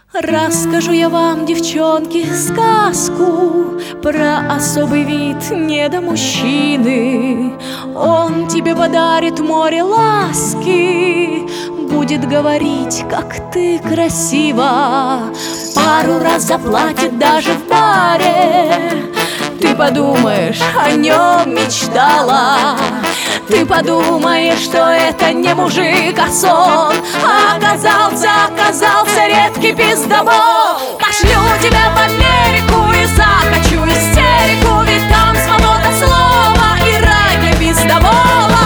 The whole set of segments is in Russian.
Расскажу я вам, девчонки, сказку про особый вид недомужчины. Он тебе подарит море ласки, будет говорить, как ты красива, пару раз заплатит даже в баре. Ты подумаешь, о нем мечтала, ты подумаешь, что это не мужик, а сон. А оказался редкий пиздобол. Пошлю тебя в Америку и закачу истерику, ведь там свобода слова и рай для пиздобола.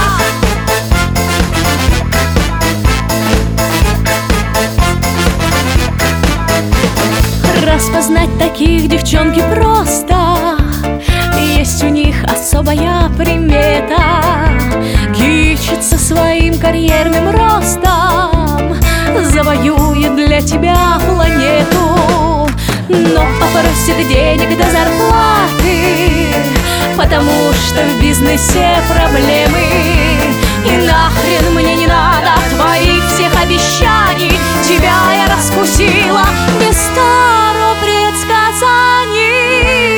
Распознать таких, девчонки, просто. Есть у них особая примета — кичится своим карьерным ростом, завоюет для тебя планету, но попросит денег до зарплаты, потому что в бизнесе проблемы. И нахрен мне не надо твоих всех обещаний, тебя я раскусила без старых предсказаний.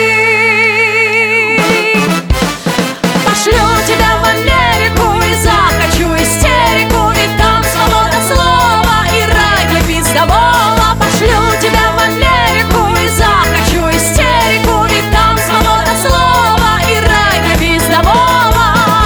Пошлю тебя в Америку и закачу истерику, ведь там свобода слова и рай для пиздобола. Пошлю тебя в Америку и закачу истерику, ведь там свобода слова и рай для пиздобола.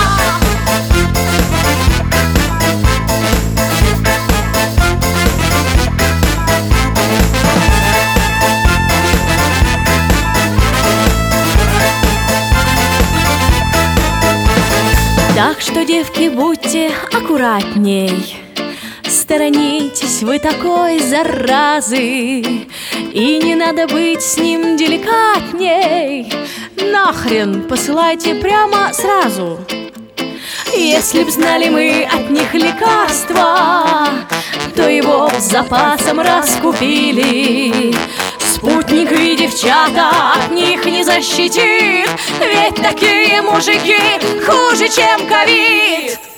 Так что, девки, будьте аккуратней, сторонитесь вы такой заразы, и не надо быть с ним деликатней. Нахрен посылайте прямо сразу. Если б знали мы от них лекарства, то его с запасом раскупили. Спутник и девчата от них не защитит, ведь такие мужики хуже, чем ковид.